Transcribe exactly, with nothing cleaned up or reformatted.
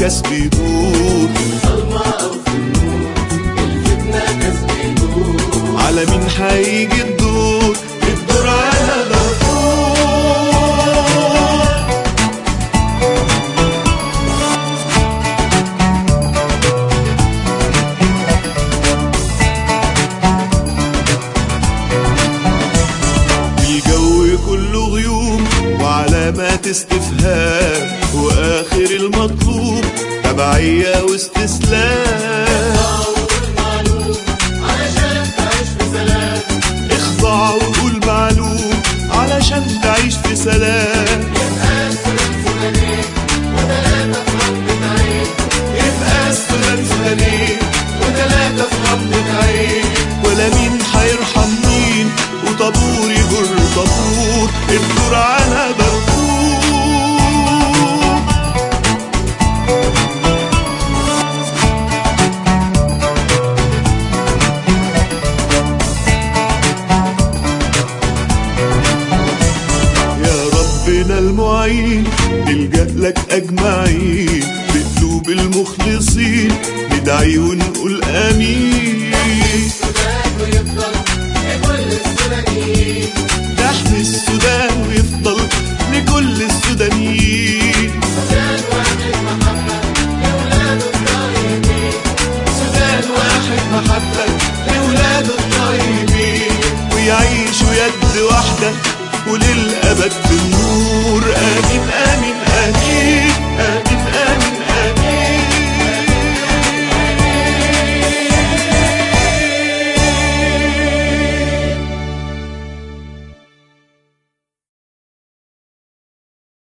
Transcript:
كاس بيدور، ضلمة أو في النور الفتنة كاس بيدور. على مين هيجي الدور؟ الدور على دارفور. الجو كله غيوم وعلامات استفهام، واخر المطلوب تبعية واستسلام. اخضع وقول معلوم علشان تعيش في سلام. يبقى السودان سودانين وتلاتة في غمضة عين. يبقى السودان سودانين وتلاتة في غمضة عين. ولا مين هيرحم مين وطابور يجر طابور، الدور على دارفور. يا ربنا المعين نلجأ لك أجمعين، بقلوب المخلصين ندعي ونقول آمين. السودان ويفضل لكل السودانيين. نحمي السودان ويفضل لكل السودانيين. سودان واحد محبة لأولاده الطيبين. سودان واحد محبة لولاده الطيبين، ويعيشوا يد واحدة وللأبد بالنور.